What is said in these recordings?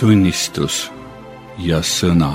tunnistus ja sõna.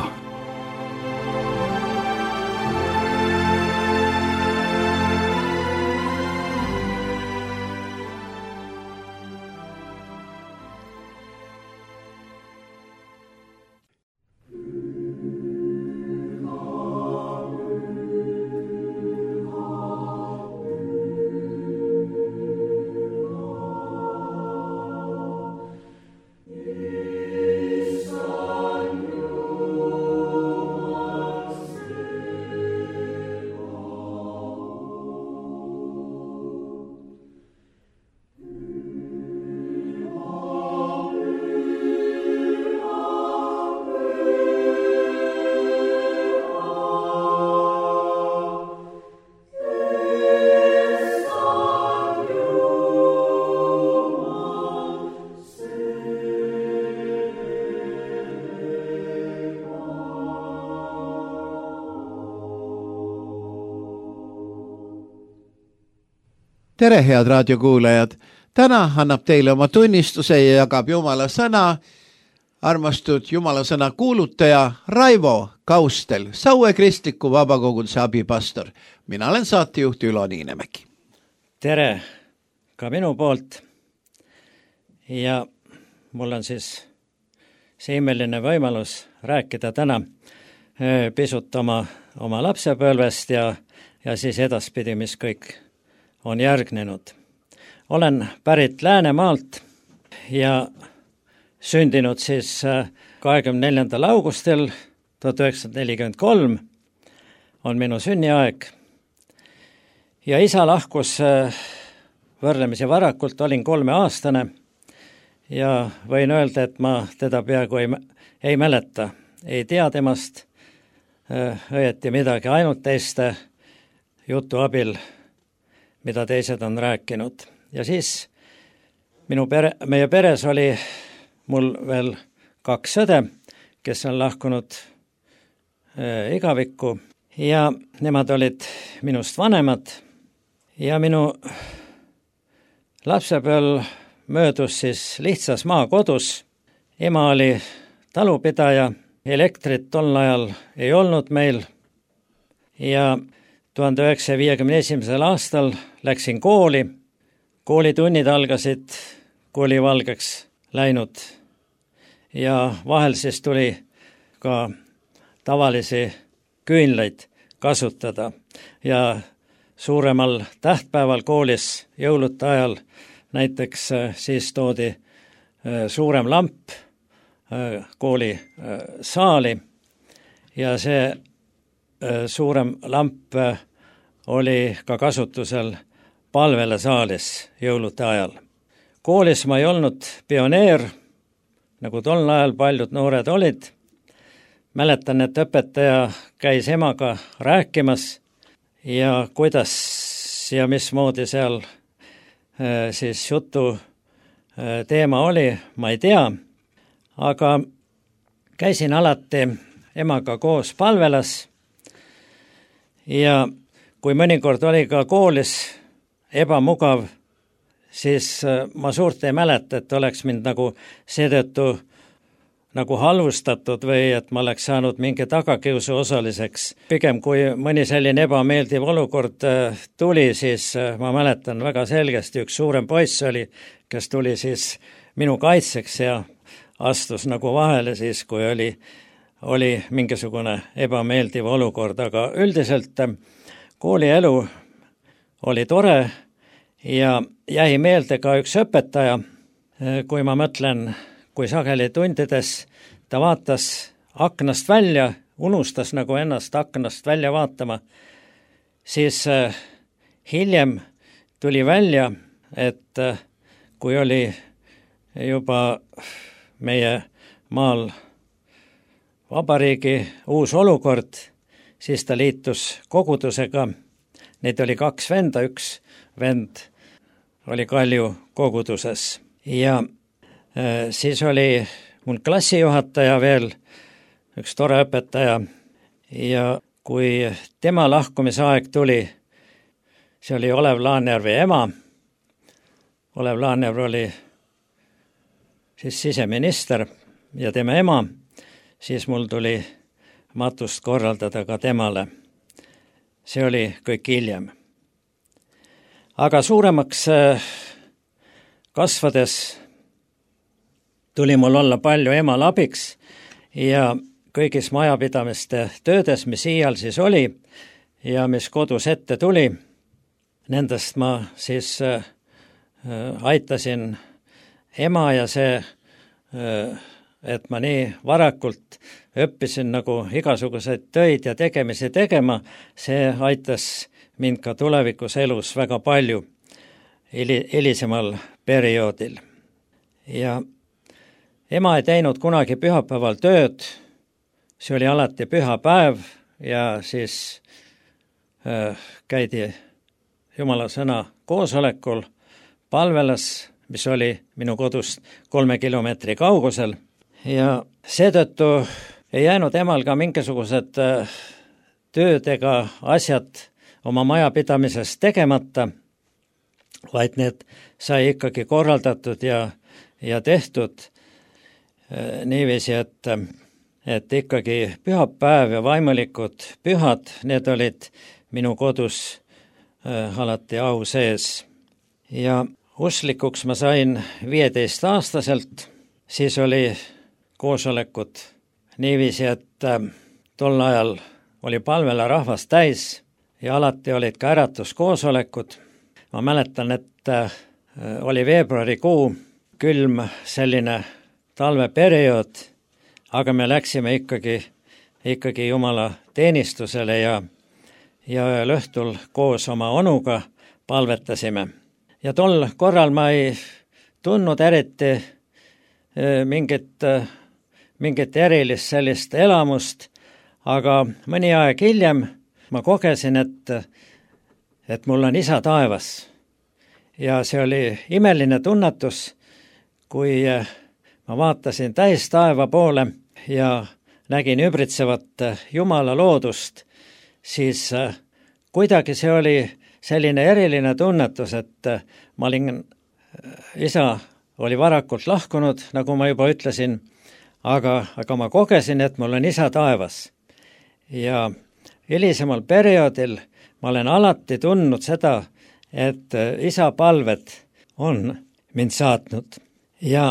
Tere, head raadiokuulajad! Täna annab teile oma tunnistuse ja jagab Jumala sõna armastud Jumala sõna kuulutaja Raivo Kaustel, Saue Kristliku Vabakoguduse abipastor. Mina olen saatejuht Ülo Niinemägi. Tere ka minu poolt. Ja mul on siis see imeline võimalus rääkida täna pisut oma lapsepõlvest ja siis edaspidi, mis kõik on järgnenud. Olen pärit Läänemaalt ja sündinud siis 24. augustil 1943 on minu sünniaeg. Ja isa lahkus võrdlemisi varakult, olin 3-aastane ja võin öelda, et ma teda peaaegu ei mäleta. Ei tea temast õieti midagi, ainult teiste jutu abil, mida teised on rääkinud. Ja siis meie peres oli mul veel 2 õde, kes on lahkunud igavikku ja nemad olid minust vanemad ja minu lapsepõlv möödus siis lihtsas maakodus. Ema oli talupidaja, elektrit tol ajal ei olnud meil ja 1951. aastal läksin kooli. Koolitunnid algasid, kooli valgeks läinud ja vahel siis tuli ka tavalisi küünlaid kasutada. Ja suuremal tähtpäeval koolis jõulude ajal näiteks siis toodi suurem lamp kooli saali ja see suurem lamp oli ka kasutusel palvele saalis jõulude ajal. Koolis ma ei olnud pioneer, nagu tol ajal paljud noored olid. Mäletan, et õpetaja käis emaga rääkimas ja kuidas ja mismoodi seal siis jutu teema oli, ma ei tea, aga käisin alati emaga koos palvelas. Ja kui mõnikord oli ka koolis ebamugav, siis ma suurt ei mäleta, et oleks mind nagu seetõttu nagu halvustatud või et ma oleks saanud mingi tagakiusu osaliseks. Pigem kui mõni selline ebameeldiv olukord tuli, siis ma mäletan väga selgesti, üks suurem poiss oli, kes tuli siis minu kaitseks ja astus nagu vahele siis, kui oli mingisugune ebameeldiv olukord, aga üldiselt koolielu oli tore ja jäi meelde ka üks õpetaja, kui ma mõtlen, kui sageli tundides ta vaatas aknast välja, unustas nagu ennast aknast välja vaatama, siis hiljem tuli välja, et kui oli juba meie maal vabariigi uus olukord, siis ta liitus kogudusega. Neid oli 2 venda, üks vend oli Kalju koguduses. Ja siis oli mul klassijuhataja veel, üks tore õpetaja. Ja kui tema lahkumisaeg tuli, see oli Olev Laanjärvi ema. Olev Laanjärv oli siis siseminister ja tema ema, siis mul tuli matust korraldada ka temale. See oli kõik hiljem. Aga suuremaks kasvades tuli mul olla palju emal abiks ja kõigis majapidamiste töödes, mis iial siis oli ja mis kodus ette tuli, nendest ma siis aitasin ema ja see, et ma nii varakult õppisin nagu igasuguseid töid ja tegemisi tegema, see aitas mind ka tulevikus elus väga palju hilisemal perioodil. Ja ema ei teinud kunagi pühapäeval tööd, see oli alati pühapäev ja siis käidi Jumala sõna koosolekul palvelas, mis oli minu kodust 3 kilomeetri kaugusel ja seetõttu ei jäänud emal ka mingisugused tööd ega asjad oma majapidamises tegemata, vaid need sai ikkagi korraldatud ja tehtud niiviisi, et ikkagi pühapäev ja vaimulikud pühad, need olid minu kodus alati au sees. Ja usklikuks ma sain 15-aastaselt, siis oli koosolekud niiviisi, et tol ajal oli palvele rahvast täis ja alati olid ka äratuskoosolekud. Ma mäletan, et oli veebruarikuu, külm selline talveperiood, aga me läksime ikkagi Jumala teenistusele ja ühel õhtul koos oma onuga palvetasime. Ja tol korral ma ei tundnud eriti mingit erilist sellist elamust, aga mõni aeg hiljem ma kogesin, et mul on Isa taevas. Ja see oli imeline tunnetus, kui ma vaatasin täis taeva poole ja nägin ümbritsevat Jumala loodust, siis kuidagi see oli selline eriline tunnetus, et ma olin, Isa oli varakult lahkunud, nagu ma juba ütlesin, aga ma kogesin, et mul on Isa taevas. Ja hilisemal perioodil ma olen alati tundnud seda, et Isa palved on mind saatnud. Ja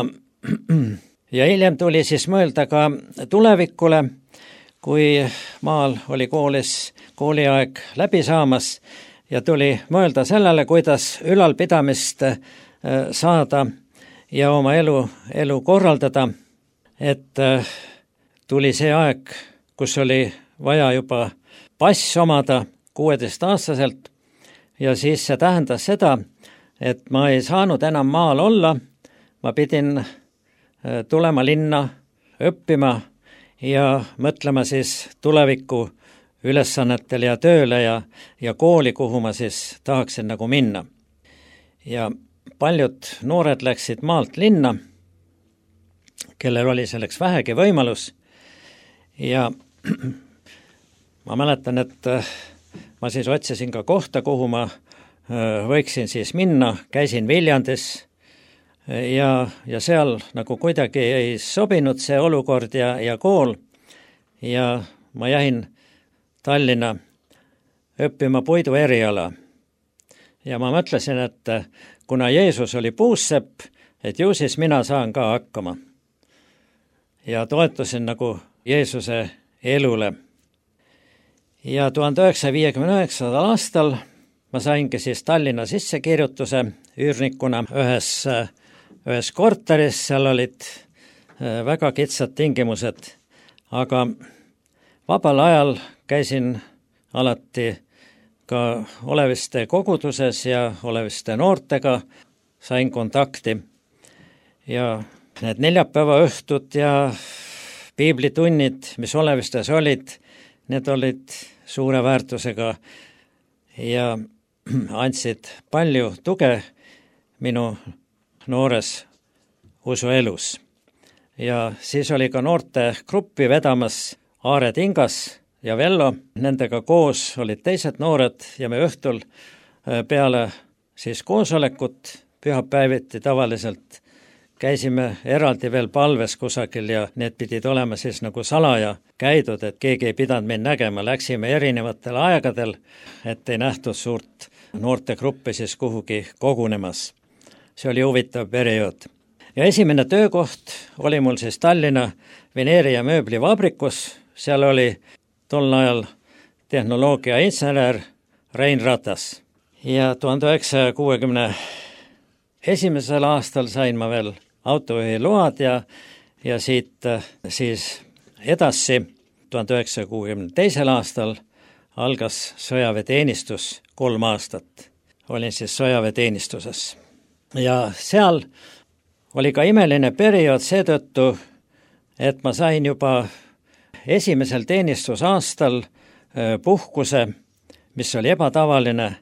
hiljem tuli siis mõelda ka tulevikule, kui maal oli kooliaeg läbi saamas ja tuli mõelda sellele, kuidas ülalpidamist saada ja oma elu korraldada, et tuli see aeg, kus oli vaja juba pass omada 16-aastaselt ja siis see tähendas seda, et ma ei saanud enam maal olla, ma pidin tulema linna õppima ja mõtlema siis tuleviku ülesannetele ja tööle ja kooli, kuhu ma siis tahaksin nagu minna. Ja paljud noored läksid maalt linna, kellel oli selleks vähegi võimalus ja ma mäletan, et ma siis otsisin ka kohta, kuhu ma võiksin siis minna, käisin Viljandis ja seal nagu kuidagi ei sobinud see olukord ja kool ja ma jäin Tallinna õppima puidu eriala. Ja ma mõtlesin, et kuna Jeesus oli puussepp, et ju siis mina saan ka hakkama. Ja toetusin nagu Jeesuse elule. Ja 1959. aastal ma saingi siis Tallinna sissekirjutuse üürnikuna ühes korteris, seal olid väga kitsad tingimused, aga vabal ajal käisin alati ka oleviste koguduses ja oleviste noortega, sain kontakti ja need neljapäeva õhtud ja piiblitunnid, mis olevistes olid, need olid suure väärtusega ja andsid palju tuge minu noores usuelus. Ja siis oli ka noorte gruppi vedamas Aare Tingas ja Vello, nendega koos olid teised noored ja me õhtul peale siis koosolekut pühapäeviti tavaliselt käisime eraldi veel palves kusagil ja need pidid olema siis nagu salaja käidud, et keegi ei pidanud meid nägema, läksime erinevatel aegadel, et ei nähtud suurt noortegruppi siis kuhugi kogunemas. See oli huvitav periood. Ja esimene töökoht oli mul siis Tallinna Veneeri- ja mööblivabrikus, seal oli tol ajal tehnoloogia insener Rein Ratas. Ja 1961. aastal sain ma veel autojuhi load ja siit siis edasi 1962. aastal algas sõjaväeteenistus 3 aastat. Olin siis sõjaväeteenistuses. Ja seal oli ka imeline periood seetõttu, et ma sain juba esimesel teenistusaastal puhkuse, mis oli ebatavaline,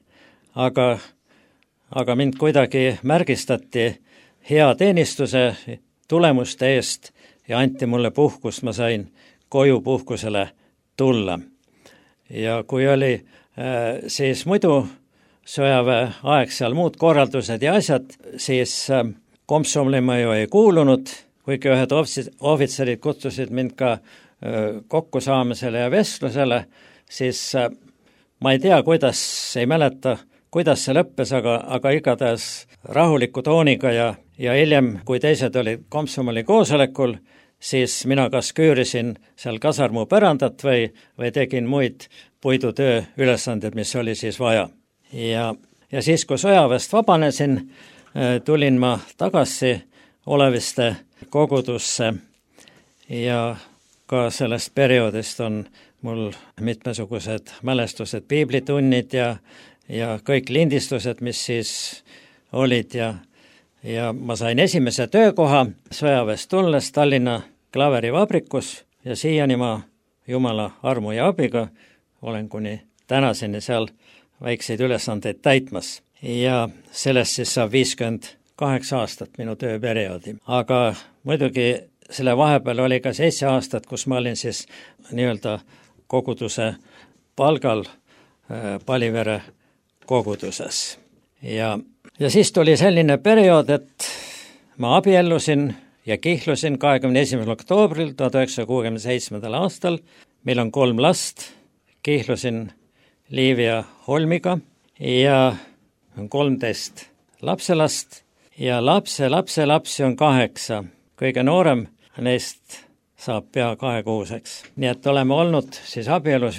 aga mind kuidagi märgistati hea teenistuse tulemuste eest ja anti mulle puhkust, ma sain koju puhkusele tulla. Ja kui oli siis muidu sõjaväe aeg seal muud korraldused ja asjad, siis kompsumile ma ju ei kuulunud, kuigi ühed ohvitserid kutsusid mind ka kokkusaamisele ja vestlusele, siis ma ei tea, ei mäleta, kuidas see lõppes, aga igatahes rahuliku tooniga ja hiljem, kui teised olid kompsumili koosolekul, siis mina kas küürisin seal kasarmu pärandat või tegin muid puidutöö ülesanded, mis oli siis vaja. Ja siis, kui sõjaväest vabanesin, tulin ma tagasi Oleviste kogudusse ja ka sellest perioodist on mul mitmesugused mälestused, piiblitunnid ja kõik lindistused, mis siis olid ja ma sain esimese töökoha sõjaväest tulles Tallinna klaverivabrikus ja siiani ma Jumala armu ja abiga olen kuni tänaseni seal väikseid ülesandeid täitmas. Ja sellest siis saab 58 aastat minu tööperioodi. Aga muidugi selle vahepeal oli ka 7 aastat, kus ma olin siis nii-öelda koguduse palgal Palivere koguduses. Ja siis tuli selline periood, et ma abiellusin ja kihlusin 21. oktoobril 1967. aastal. Meil on 3 last, kihlusin Liivi ja Holmiga ja on 13 lapselast ja lapsi on 8. Kõige noorem neist saab pea 2-kuuseks. Nii et oleme olnud siis abielus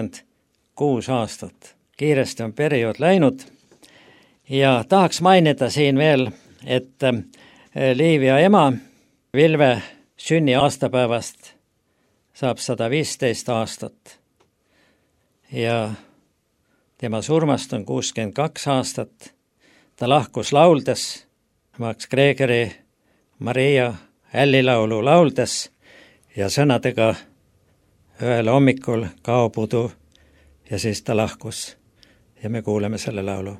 56 aastat. Kiiresti on periood läinud ja tahaks mainida siin veel, et Liivi ja ema Vilve sünni aastapäevast saab 115 aastat ja tema surmast on 62 aastat. Ta lahkus lauldes, Max Gregori Maria hällilaulu lauldes ja sõnadega ühel hommikul kaob udu ja siis ta lahkus ja me kuuleme selle laulu.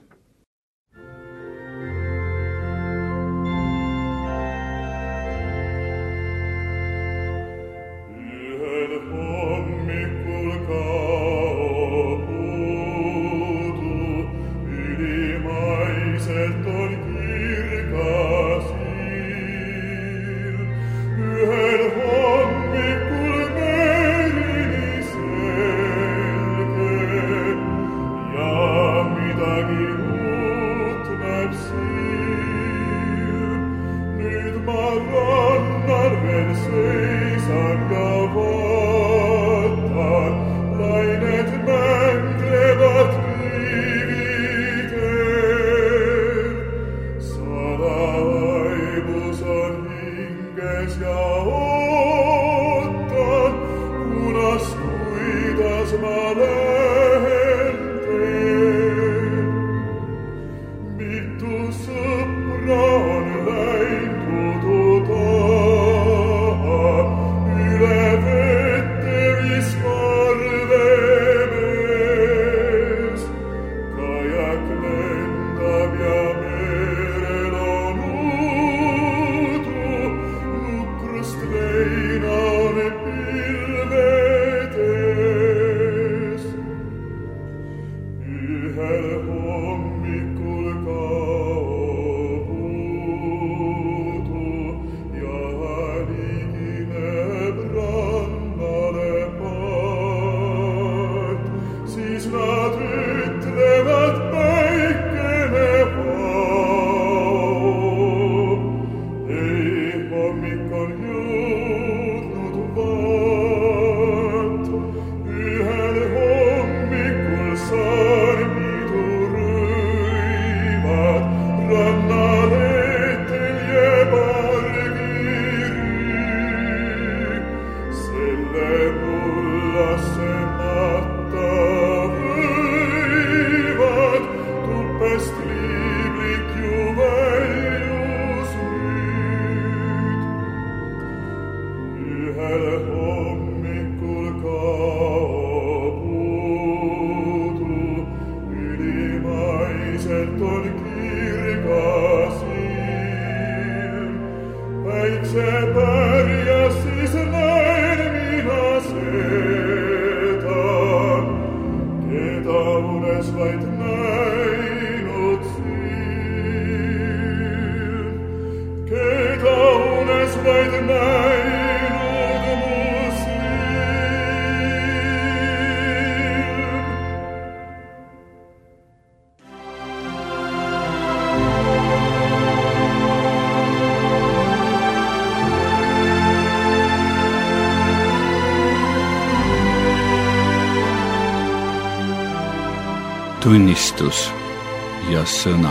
Tunnistus ja sõna.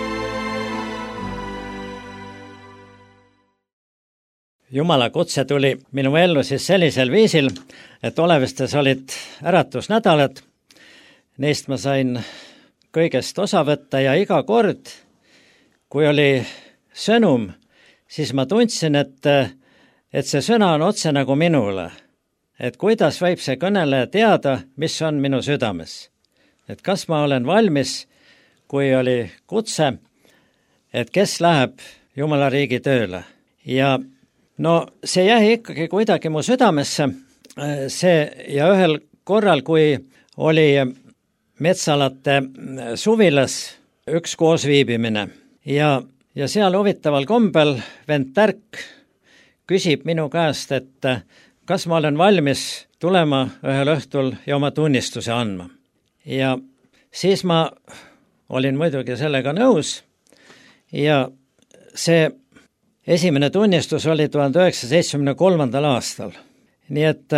Jumala kutse tuli minu ellu siis sellisel viisil, et Olevistes olid äratusnädalad. Neist ma sain kõigest osa võtta ja iga kord, kui oli sõnum, siis ma tundsin, et see sõna on otse nagu minule. Et kuidas võib see kõneleja teada, mis on minu südames. Et kas ma olen valmis, kui oli kutse, et kes läheb Jumala riigi tööle. Ja no see jäi ikkagi kuidagi mu südamesse ja ühel korral, kui oli Metsalate suvilas üks koosviibimine ja seal huvitaval kombel vend Tärk küsib minu käest, et kas ma olen valmis tulema ühel õhtul ja oma tunnistuse andma. Ja siis ma olin muidugi sellega nõus ja see esimene tunnistus oli 1973. aastal. Nii et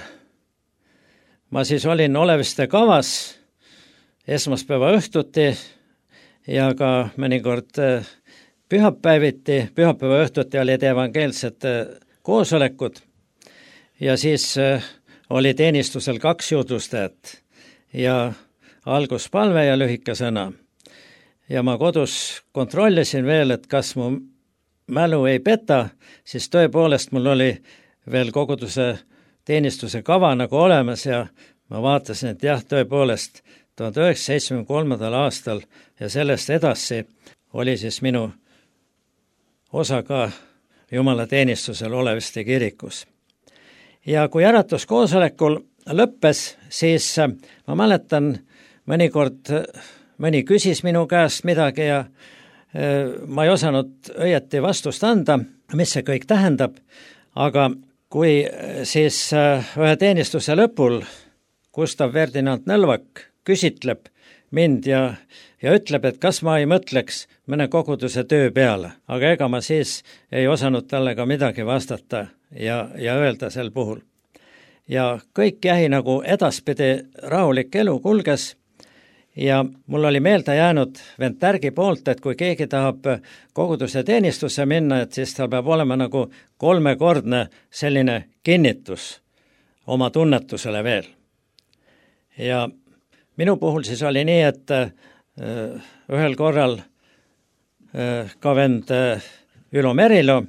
ma siis olin Oleviste kavas esmaspäeva õhtuti ja ka mõnikord pühapäeva õhtuti olid evangeelsed koosolekud ja siis oli teenistusel 2 jutustajat ja alguspalve ja lühike sõna. Ja ma kodus kontrollisin veel, et kas mu mälu ei peta, siis tõepoolest mul oli veel koguduse teenistuse kava nagu olemas ja ma vaatasin, et jah, tõepoolest 1973. aastal ja sellest edasi oli siis minu osa ka Jumala teenistusel Oleviste kirikus. Ja kui äratuskoosolekul lõppes, siis ma mäletan, mõnikord mõni küsis minu käest midagi ja ma ei osanud õieti vastust anda, mis see kõik tähendab, aga kui siis ühe teenistuse lõpul Gustav Ferdinand Nõlvak küsitleb mind ja ütleb, et kas ma ei mõtleks mõne koguduse töö peale, aga ega ma siis ei osanud talle ka midagi vastata ja öelda sel puhul. Ja kõik jäi nagu edaspidi rahulik elu kulges ja mul oli meelde jäänud vend Tärgi poolt, et kui keegi tahab koguduse teenistusse minna, et siis tal peab olema nagu 3-kordne selline kinnitus oma tunnetusele veel. Ja minu puhul siis oli nii, et ühel korral ka vend Ülo Merilo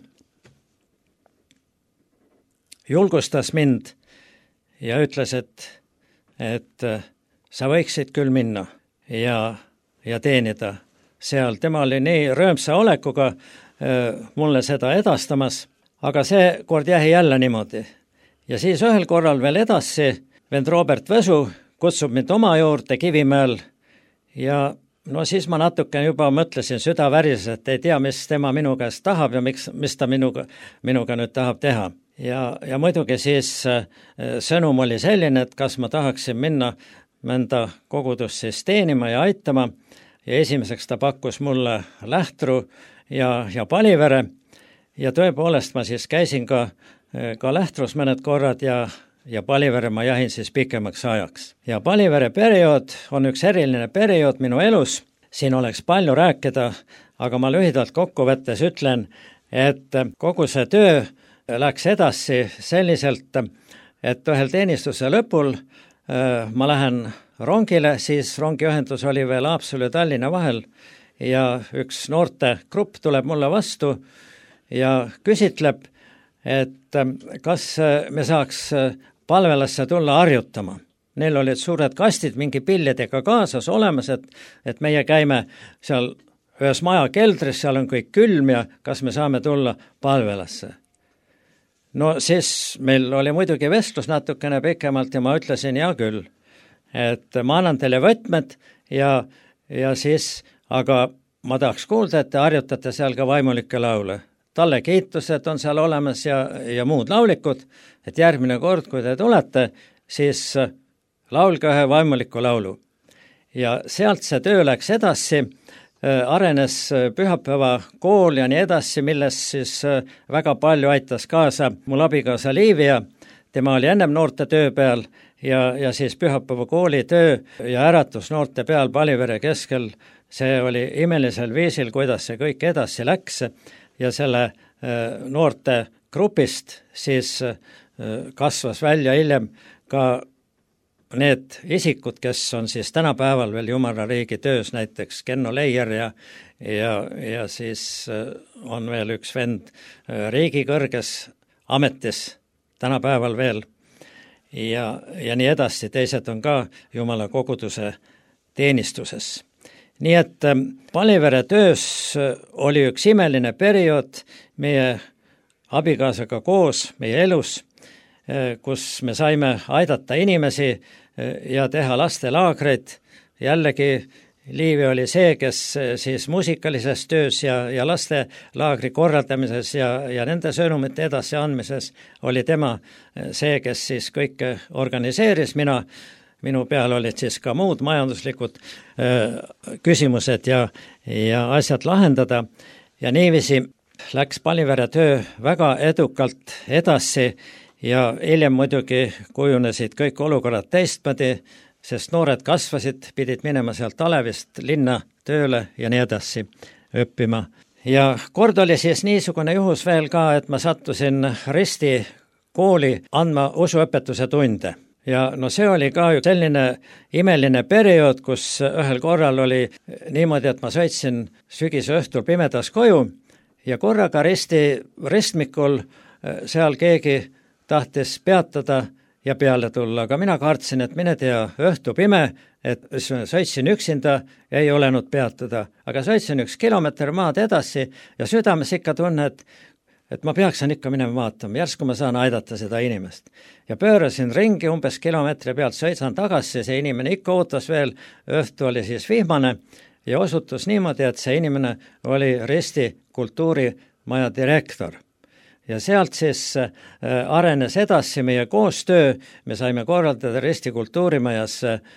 julgustas mind ja ütles, et sa võiksid küll minna ja teenida seal. Tema oli nii rõõmsa olekuga mulle seda edastamas, aga see kord jäi jälle niimoodi. Ja siis ühel korral veel edasi vend Robert Võsu kutsub mind oma juurde Kivimäel ja no siis ma natuke juba mõtlesin südaväris, et ei tea, mis tema minu käest tahab ja mis ta minuga nüüd tahab teha. Ja muidugi siis sõnum oli selline, et kas ma tahaksin minna mõnda kogudust siis teenima ja aitama ja esimeseks ta pakkus mulle Lähtru ja Palivere ja tõepoolest ma siis käisin ka Lähtrus mõned korrad ja Palivere ma jahin siis pikemaks ajaks. Ja Palivere periood on üks eriline periood minu elus, siin oleks palju rääkida, aga ma lühidalt kokkuvõttes ütlen, et kogu see töö läks edasi selliselt, et ühel teenistuse lõpul ma lähen rongile, siis rongiühendus oli veel Haapsalu ja Tallinna vahel ja üks noorte grupp tuleb mulle vastu ja küsitleb, et kas me saaks palvelasse tulla harjutama. Neil olid suured kastid mingi pillidega kaasas olemas, et meie käime seal ühes maja keldris, seal on kõik külm ja kas me saame tulla palvelasse. No siis meil oli muidugi vestlus natukene pikemalt ja ma ütlesin hea küll, et ma annan teile võtmed ja siis, aga ma tahaks kuulda, et te harjutate seal ka vaimulikke laule. Talle kiitused on seal olemas ja muud laulikud, et järgmine kord, kui te tulete, siis laulge ühe vaimuliku laulu. Ja sealt see töö läks edasi, arenes pühapäeva kool ja nii edasi, milles siis väga palju aitas kaasa mul abikaasa Liivia. Tema oli ennem noorte töö peal ja siis pühapäeva kooli töö ja äratus noorte peal Palivere keskel. See oli imelisel viisil, kuidas see kõik edasi läks ja selle noorte grupist siis kasvas välja hiljem ka need isikud, kes on siis tänapäeval veel Jumala riigi töös, näiteks Kenno Leier ja siis on veel üks vend riigi kõrges ametis tänapäeval veel ja nii edasi, teised on ka Jumala koguduse teenistuses. Nii et Palivere töös oli üks imeline periood meie abikaasaga koos meie elus, kus me saime aidata inimesi ja teha lastelaagreid. Jällegi Liivi oli see, kes siis muusikalises töös ja lastelaagri korraldamises ja nende sõnumite edasi andmises oli tema see, kes siis kõike organiseeris. Minu peal olid siis ka muud majanduslikud küsimused ja asjad lahendada ja niiviisi läks Palivere töö väga edukalt edasi ja hiljem muidugi kujunesid kõik olukorrad teistmoodi, sest noored kasvasid, pidid minema sealt Alevist linna tööle ja nii edasi õppima. Ja kord oli siis niisugune juhus veel ka, et ma sattusin Risti kooli andma usuõpetuse tunde. Ja no see oli ka selline imeline periood, kus ühel korral oli niimoodi, et ma sõitsin sügise õhtul pimedas koju ja korraga ristmikul seal keegi tahtis peatada ja peale tulla, aga mina kartsin, et mine tea, õhtu pime, et sõitsin üksinda, ei olenud peatada, aga sõitsin 1 kilomeeter maad edasi ja südames ikka tunne, et ma peaksin ikka minema vaatama, järsku ma saan aidata seda inimest. Ja pöörasin ringi umbes kilomeetri pealt, sõitsan tagasi, see inimene ikka ootas veel, õhtu oli siis vihmane ja osutus niimoodi, et see inimene oli Risti kultuurimaja direktor. Ja sealt siis arenes edasi meie koostöö, me saime korraldada Risti kultuurimajas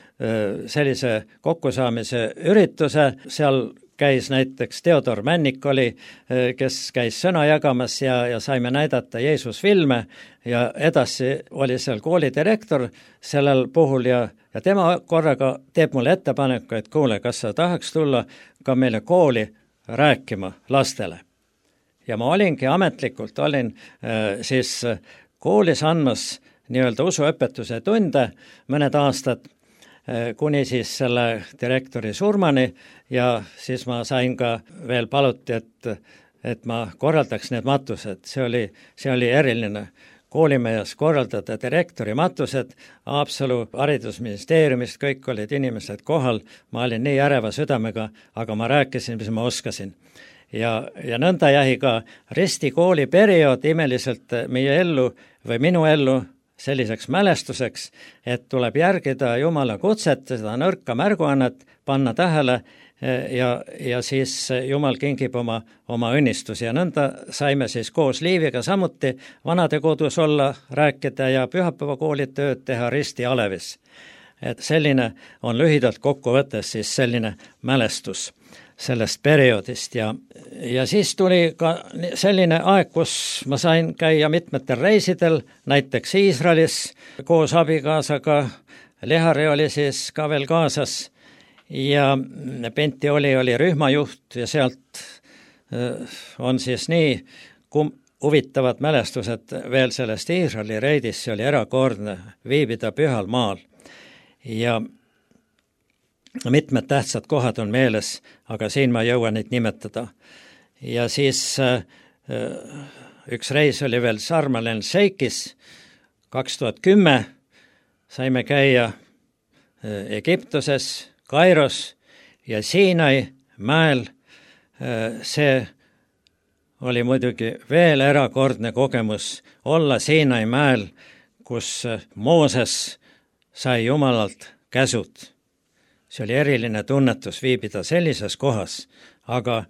sellise kokkusaamise ürituse, seal käis näiteks Theodor Männik oli, kes käis sõna jagamas ja saime näidata Jeesus filme ja edasi oli seal koolidirektor sellel puhul ja tema korraga teeb mulle ettepaneku, et kuule, kas sa tahaks tulla ka meile kooli rääkima lastele. Ja ma olingi ametlikult, siis koolis andmas nii-öelda usuõpetuse tunde mõned aastad, kuni siis selle direktori surmani ja siis ma sain ka veel paluti, et ma korraldaks need matused. See oli eriline koolimajas korraldada direktori matused, Haapsalu haridusministeeriumist, kõik olid inimesed kohal, ma olin nii äreva südamega, aga ma rääkisin, mis ma oskasin. Ja nõnda jäi ka Risti kooli periood imeliselt meie ellu või minu ellu selliseks mälestuseks, et tuleb järgida Jumala kutset, seda nõrka märguannet, panna tähele ja siis Jumal kingib oma õnnistusi ja nõnda saime siis koos Liiviga samuti vanade kodus olla, rääkida ja pühapäevakooli tööd teha Risti Alevis. Et selline on lühidalt kokkuvõttes siis selline mälestus sellest perioodist ja siis tuli ka selline aeg, kus ma sain käia mitmetel reisidel, näiteks Iisraelis koos abikaasaga, Lehari oli siis ka veel kaasas ja Penti oli rühmajuht ja sealt on siis nii huvitavad mälestused veel sellest Iisraeli reidist, see oli erakordne viibida pühal maal ja mitmed tähtsad kohad on meeles, aga siin ma ei jõua neid nimetada. Ja siis üks reis oli veel Sharm el-Sheikhis 2010, saime käia Egiptuses, Kairos ja Siinai mäel. See oli muidugi veel erakordne kogemus olla Siinai mäel, kus Mooses sai Jumalalt käsud. See oli eriline tunnetus viibida sellises kohas, aga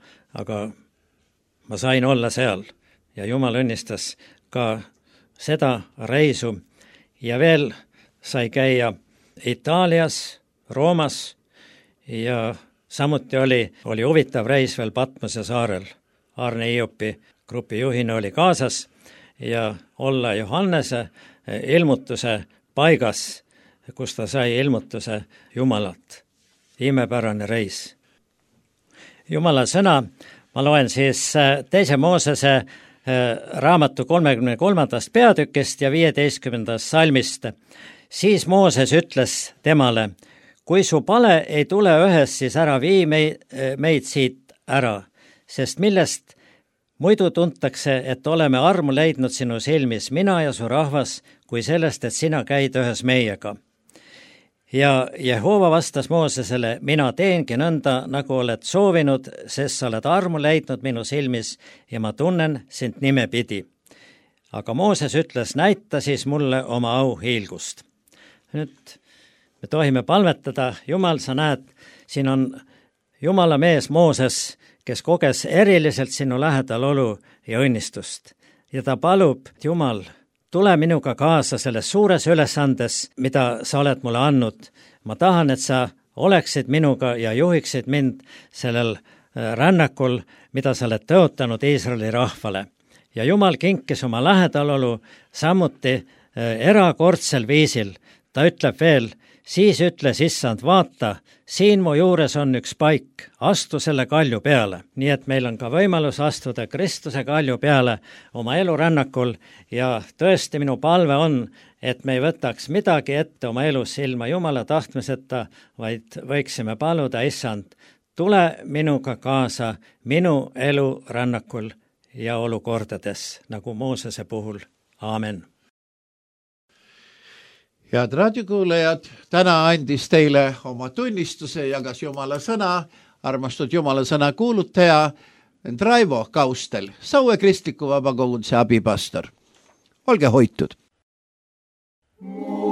ma sain olla seal ja Jumal õnnistas ka seda reisu ja veel sai käia Itaalias, Roomas ja samuti oli huvitav reis veel Patmose saarel. Arne Iopi grupi juhina oli kaasas ja olla Johannese ilmutuse paigas, kus ta sai ilmutuse Jumalalt. Imepärane reis. Jumala sõna, ma loen siis 2. Moosese raamatu 33. peatükist ja 15. salmist. Siis Mooses ütles temale, kui su pale ei tule ühes, siis ära vii meid siit ära, sest millest muidu tuntakse, et oleme armu leidnud sinu silmis, mina ja su rahvas, kui sellest, et sina käid ühes meiega. Ja Jehova vastas Moosesele, mina teengi nõnda, nagu oled soovinud, sest sa oled armu leidnud minu silmis ja ma tunnen sind nimepidi. Aga Mooses ütles, näita siis mulle oma auhiilgust. Nüüd me tohime palvetada, Jumal, sa näed, siin on Jumala mees Mooses, kes koges eriliselt sinu lähedal olu ja õnnistust. Ja ta palub, Jumal, tule minuga kaasa selles suures ülesandes, mida sa oled mulle andnud. Ma tahan, et sa oleksid minuga ja juhiksid mind sellel rännakul, mida sa oled tõotanud Iisraeli rahvale. Ja Jumal kinkis oma lähedalolu samuti erakordsel viisil. Ta ütleb veel, siis ütles issand, vaata, siin mu juures on üks paik, astu selle kalju peale. Nii et meil on ka võimalus astuda Kristuse kalju peale oma elurännakul ja tõesti minu palve on, et me ei võtaks midagi ette oma elus ilma Jumala tahtmiseta, vaid võiksime paluda, issand, tule minuga kaasa minu elurännakul ja olukordades, nagu Moosese puhul. Aamen. Head raadiokuulajad, täna andis teile oma tunnistuse, jagas Jumala sõna, armastud Jumala sõna kuulutaja Raivo Kaustel, Saue kristliku vabakoguduse abipastor. Olge hoitud!